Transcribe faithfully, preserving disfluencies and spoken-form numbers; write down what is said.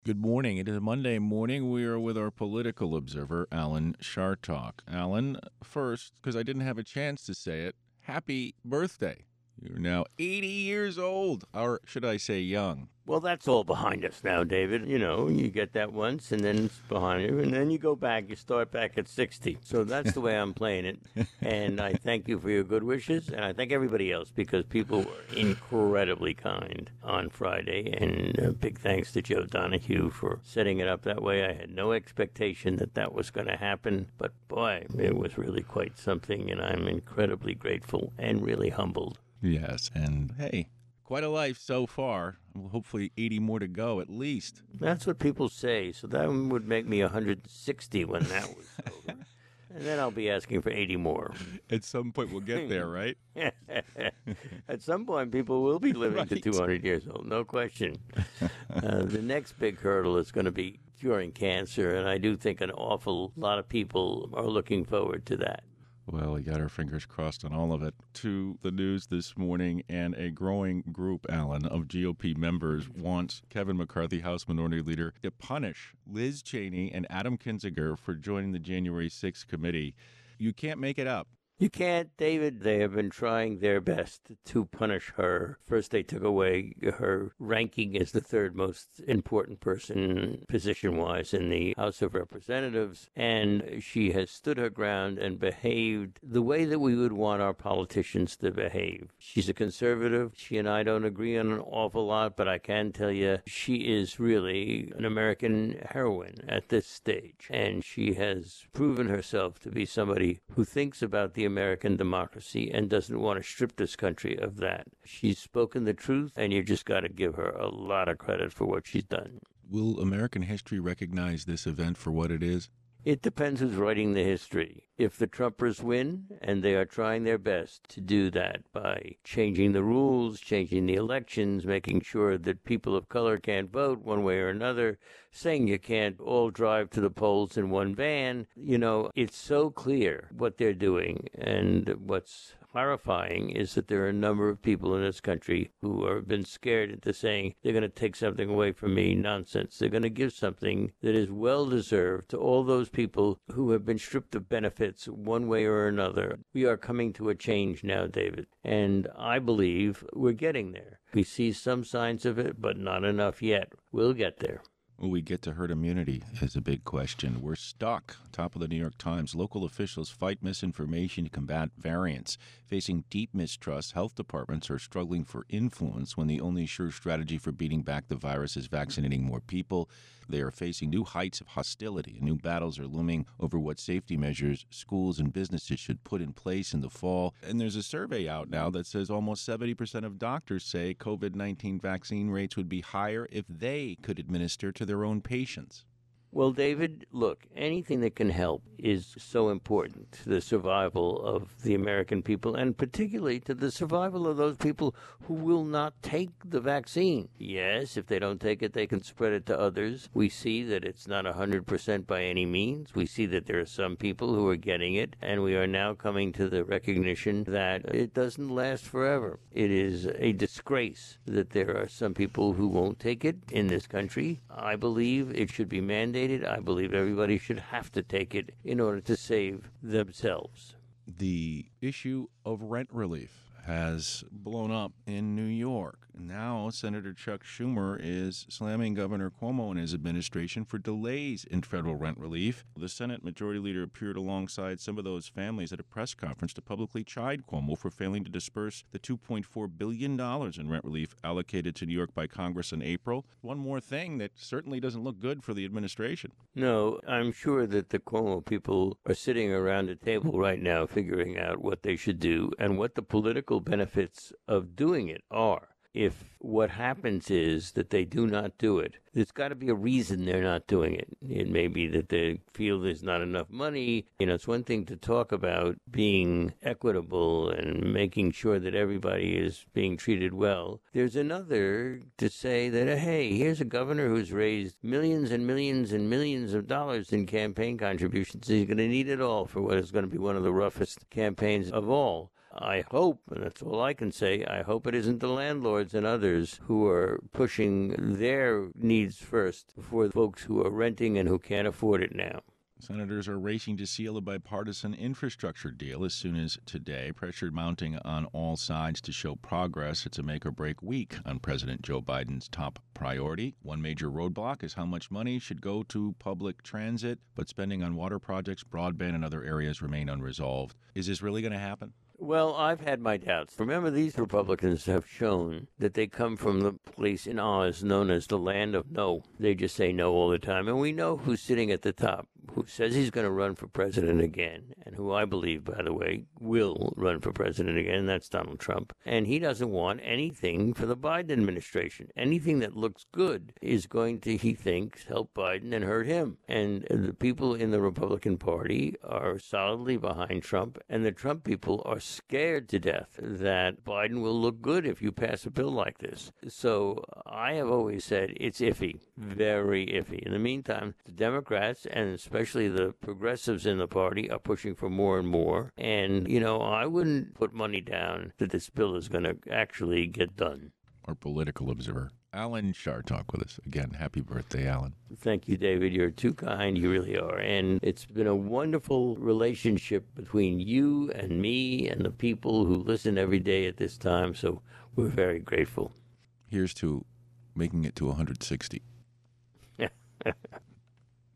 Good morning. It is Monday morning. We are with our political observer, Alan Chartock. Alan, first, because I didn't have a chance to say it, happy birthday. You're now eighty years old, or should I say young? Well, that's all behind us now, David. You know, you get that once, and then it's behind you, and then you go back. You start back at sixty. So that's the way I'm playing it. And I thank you for your good wishes, and I thank everybody else because people were incredibly kind on Friday. And a big thanks to Joe Donahue for setting it up that way. I had no expectation that that was going to happen, but boy, it was really quite something, and I'm incredibly grateful and really humbled. Yes, and hey, quite a life so far. Hopefully eighty more to go at least. That's what people say. So that would make me one hundred sixty when that was over. And then I'll be asking for eighty more. At some point we'll get there, right? At some point people will be living Right. to two hundred years old, no question. Uh, the next big hurdle is going to be curing cancer, and I do think an awful lot of people are looking forward to that. Well, we got our fingers crossed on all of it. To the news this morning, and a growing group, Alan, of G O P members wants Kevin McCarthy, House Minority Leader, to punish Liz Cheney and Adam Kinzinger for joining the January sixth committee. You can't make it up. You can't, David. They have been trying their best to punish her. First, they took away her ranking as the third most important person, position-wise, in the House of Representatives, and she has stood her ground and behaved the way that we would want our politicians to behave. She's a conservative. She and I don't agree on an awful lot, but I can tell you she is really an American heroine at this stage, and she has proven herself to be somebody who thinks about the American democracy and doesn't want to strip this country of that. She's spoken the truth, and you just got to give her a lot of credit for what she's done. Will American history recognize this event for what it is? It depends who's writing the history. If the Trumpers win, and they are trying their best to do that by changing the rules, changing the elections, making sure that people of color can't vote one way or another, saying you can't all drive to the polls in one van, you know, it's so clear what they're doing. And what's horrifying is that there are a number of people in this country who have been scared into saying they're going to take something away from me. Nonsense. They're going to give something that is well deserved to all those people who have been stripped of benefits one way or another. We are coming to a change now, David, and I believe we're getting there. We see some signs of it, but not enough yet. We'll get there. Will we get to herd immunity is a big question. We're stuck. Top of the New York Times. Local officials fight misinformation to combat variants. Facing deep mistrust, health departments are struggling for influence when the only sure strategy for beating back the virus is vaccinating more people. They are facing new heights of hostility, and new battles are looming over what safety measures schools and businesses should put in place in the fall. And there's a survey out now that says almost seventy percent of doctors say COVID nineteen vaccine rates would be higher if they could administer to their own patients. Well, David, look, anything that can help is so important to the survival of the American people, and particularly to the survival of those people who will not take the vaccine. Yes, if they don't take it, they can spread it to others. We see that it's not one hundred percent by any means. We see that there are some people who are getting it, and we are now coming to the recognition that it doesn't last forever. It is a disgrace that there are some people who won't take it in this country. I believe it should be mandated. I believe everybody should have to take it in order to save themselves. The issue of rent relief has blown up in New York. Now, Senator Chuck Schumer is slamming Governor Cuomo and his administration for delays in federal rent relief. The Senate Majority Leader appeared alongside some of those families at a press conference to publicly chide Cuomo for failing to disperse the two point four billion dollars in rent relief allocated to New York by Congress in April. One more thing that certainly doesn't look good for the administration. No, I'm sure that the Cuomo people are sitting around a table right now figuring out what they should do and what the political benefits of doing it are. If what happens is that they do not do it, there's got to be a reason they're not doing it. It may be that they feel there's not enough money. You know, it's one thing to talk about being equitable and making sure that everybody is being treated well. There's another to say that, hey, here's a governor who's raised millions and millions and millions of dollars in campaign contributions. He's going to need it all for what is going to be one of the roughest campaigns of all. I hope, and that's all I can say, I hope it isn't the landlords and others who are pushing their needs first before the folks who are renting and who can't afford it now. Senators are racing to seal a bipartisan infrastructure deal as soon as today. Pressure mounting on all sides to show progress. It's a make-or-break week on President Joe Biden's top priority. One major roadblock is how much money should go to public transit, but spending on water projects, broadband, and other areas remain unresolved. Is this really going to happen? Well, I've had my doubts. Remember, these Republicans have shown that they come from the place in Oz known as the land of no. They just say no all the time. And we know who's sitting at the top, who says he's going to run for president again, and who I believe, by the way, will run for president again, and that's Donald Trump. And he doesn't want anything for the Biden administration. Anything that looks good is going to, he thinks, help Biden and hurt him. And the people in the Republican Party are solidly behind Trump, and the Trump people are scared to death that Biden will look good if you pass a bill like this. So I have always said it's iffy, very iffy. In the meantime, the Democrats, and especially the progressives in the party, are pushing for more and more. And, you know, I wouldn't put money down that this bill is going to actually get done. Our political observer, Alan Chartock, with us. Again, happy birthday, Alan. Thank you, David. You're too kind. You really are. And it's been a wonderful relationship between you and me and the people who listen every day at this time. So we're very grateful. Here's to making it to one hundred sixty.